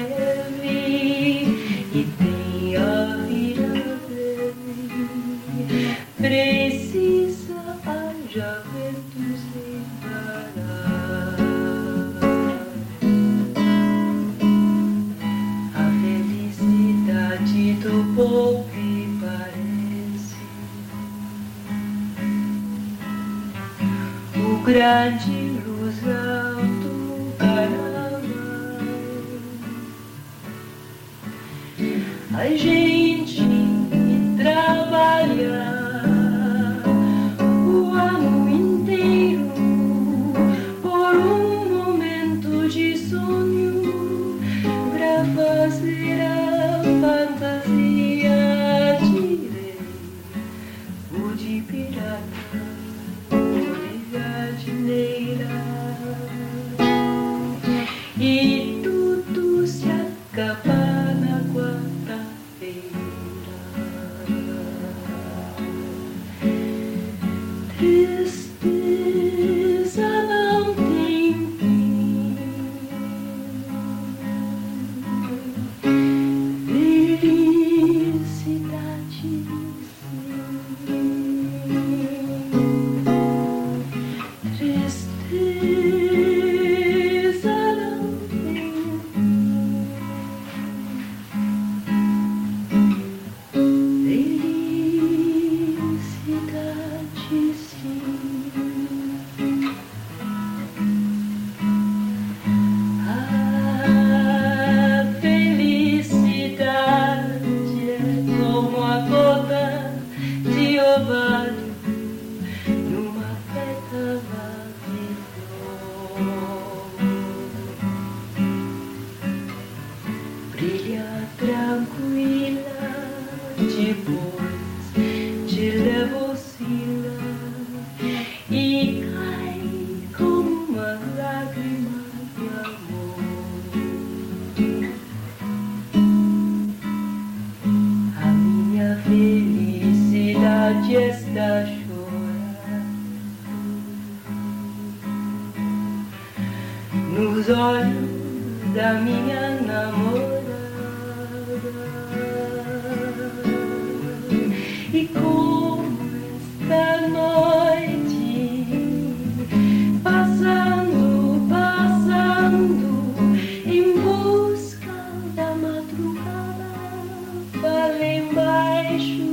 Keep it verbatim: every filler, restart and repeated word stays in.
leve e tem a vida breve. Precisa haja ventos levará. A felicidade do pobre parece o grande ilusão do carnaval. A gente trabalha o ano inteiro por um momento de sonho pra fazer a fantasia de rei ou de pirata ou de jardineira. E tudo se acaba na quarta-feira. Tristeza não tem fim, felicidade sim. Tristeza não tem fim, felicidade sim. A felicidade é como a gota de orvalho numa pétala de flor. Brilha tranquila, depois te leva oscila e cai como uma lágrima de amor. A minha felicidade está chorando nos olhos da minha namorada. E como esta noite passando, passando em busca da madrugada, fala embaixo